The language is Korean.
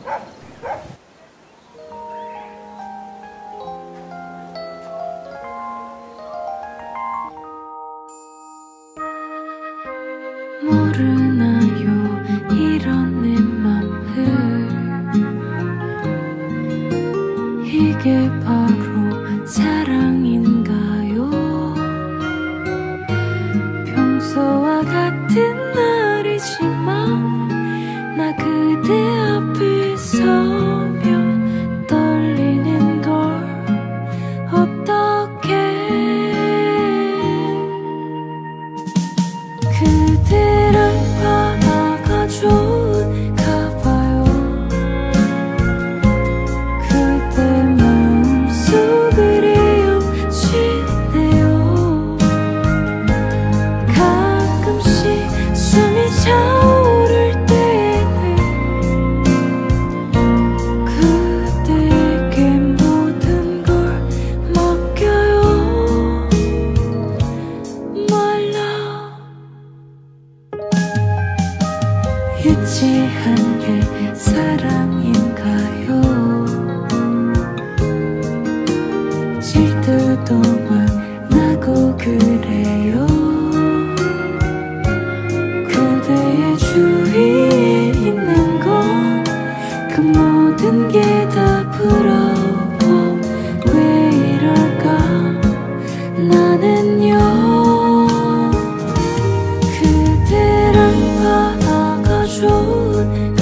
모르나요 이런 내 맘을 이게 바로 사랑인가요? 평소와 같은 날이지만 나 그대 앞에 서면 떨리는 걸 어떡해. 그대랑 바다가 좋은가 봐요. 그대 마음속을 헤엄치네요. 가끔씩 숨이 차오를 때에는 그대에게 모든 걸 맡겨요. My love. 유치한 게 사랑인가요? 질투도 막 나고 그래요. 그대의 주위에 있는 건 그 모든 게 다 부러워. 왜 이럴까 나는요. 그대랑 바다가 좋은